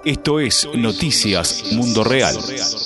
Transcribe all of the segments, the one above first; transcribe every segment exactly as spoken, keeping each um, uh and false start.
Esto es Noticias Mundo Real.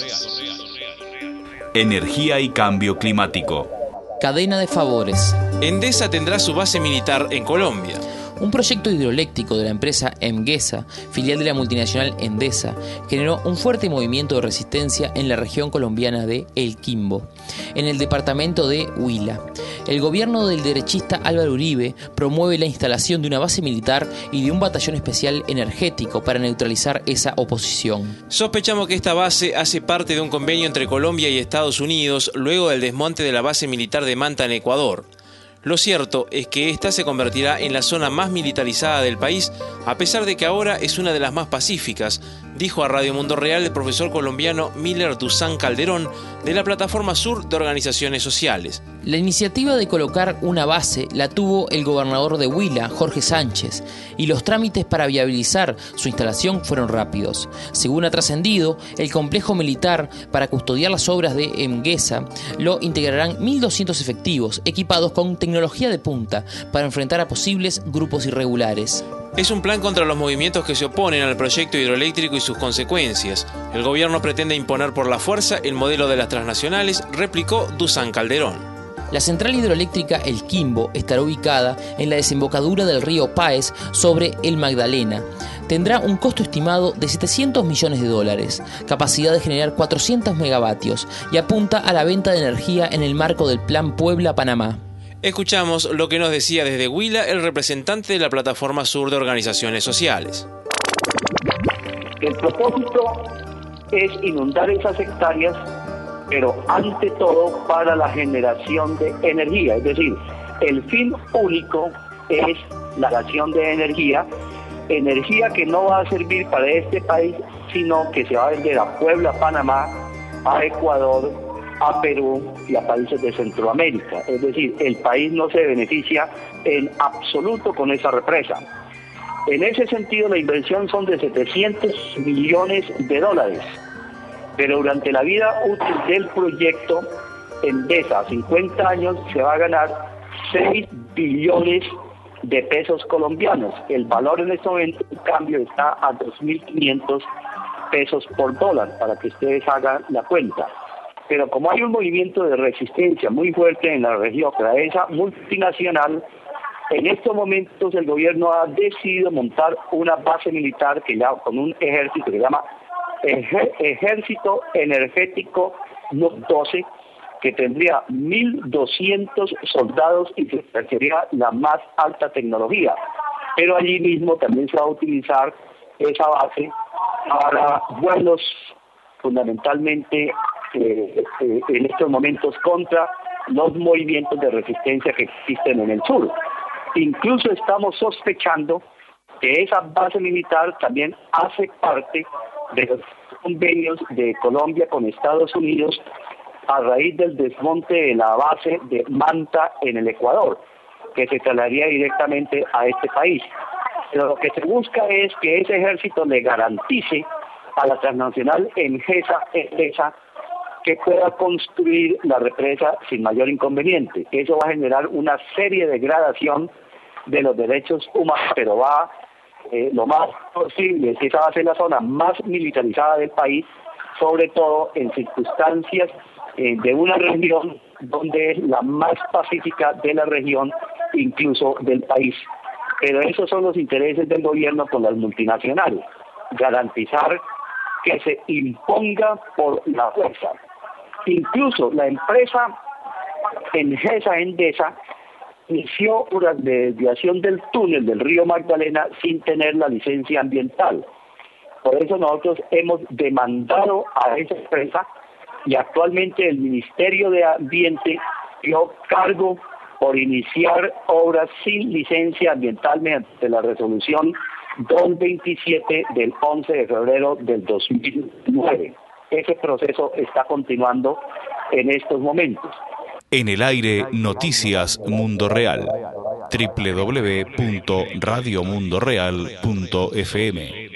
Energía y cambio climático. Cadena de favores. Endesa tendrá su base militar en Colombia. Un proyecto hidroeléctrico de la empresa Emgesa, filial de la multinacional Endesa, generó un fuerte movimiento de resistencia en la región colombiana de El Quimbo, en el departamento de Huila. El gobierno del derechista Álvaro Uribe promueve la instalación de una base militar y de un batallón especial energético para neutralizar esa oposición. Sospechamos que esta base hace parte de un convenio entre Colombia y Estados Unidos luego del desmonte de la base militar de Manta en Ecuador. Lo cierto es que esta se convertirá en la zona más militarizada del país, a pesar de que ahora es una de las más pacíficas, dijo a Radio Mundo Real el profesor colombiano Miller Dusan Calderón de la Plataforma Sur de Organizaciones Sociales. La iniciativa de colocar una base la tuvo el gobernador de Huila, Jorge Sánchez, y los trámites para viabilizar su instalación fueron rápidos. Según ha trascendido, el complejo militar para custodiar las obras de Emgesa lo integrarán mil doscientos efectivos equipados con tecnología de punta para enfrentar a posibles grupos irregulares. Es un plan contra los movimientos que se oponen al proyecto hidroeléctrico y sus consecuencias. El gobierno pretende imponer por la fuerza el modelo de las transnacionales, replicó Dusan Calderón. La central hidroeléctrica El Quimbo estará ubicada en la desembocadura del río Páez sobre el Magdalena. Tendrá un costo estimado de setecientos millones de dólares, capacidad de generar cuatrocientos megavatios y apunta a la venta de energía en el marco del Plan Puebla-Panamá. Escuchamos lo que nos decía desde Huila el representante de la Plataforma Sur de Organizaciones Sociales. El propósito es inundar esas hectáreas, pero ante todo para la generación de energía. Es decir, el fin único es la creación de energía, energía que no va a servir para este país, sino que se va a vender a Puebla, Panamá, a Ecuador, a Perú y a países de Centroamérica. Es decir, el país no se beneficia en absoluto con esa represa. En ese sentido, la inversión son de setecientos millones de dólares, pero durante la vida útil del proyecto, Endesa, a cincuenta años, se va a ganar seis billones de pesos colombianos. El valor en este momento, en cambio, está a dos mil quinientos pesos por dólar, para que ustedes hagan la cuenta. Pero como hay un movimiento de resistencia muy fuerte en la región, para esa multinacional, en estos momentos el gobierno ha decidido montar una base militar que ya con un ejército que se llama Ejer- Ejército Energético doce, que tendría mil doscientos soldados y que sería la más alta tecnología. Pero allí mismo también se va a utilizar esa base para vuelos fundamentalmente Eh, eh, en estos momentos contra los movimientos de resistencia que existen en el sur. Incluso estamos sospechando que esa base militar también hace parte de los convenios de Colombia con Estados Unidos a raíz del desmonte de la base de Manta en el Ecuador, que se trasladaría directamente a este país. Pero lo que se busca es que ese ejército le garantice a la transnacional Emgesa, Endesa, que pueda construir la represa sin mayor inconveniente. Eso va a generar una serie de degradación de los derechos humanos, pero va eh, lo más posible, que esa va a ser la zona más militarizada del país, sobre todo en circunstancias eh, de una región donde es la más pacífica de la región, incluso del país. Pero esos son los intereses del gobierno con las multinacionales, garantizar que se imponga por la fuerza. Incluso la empresa Emgesa Endesa inició una desviación del túnel del río Magdalena sin tener la licencia ambiental. Por eso nosotros hemos demandado a esa empresa y actualmente el Ministerio de Ambiente dio cargo por iniciar obras sin licencia ambiental mediante la resolución doscientos veintisiete del once de febrero del dos mil nueve. Ese proceso está continuando en estos momentos. En el aire, Noticias Mundo Real. doble u doble u doble u punto radio mundo real punto f m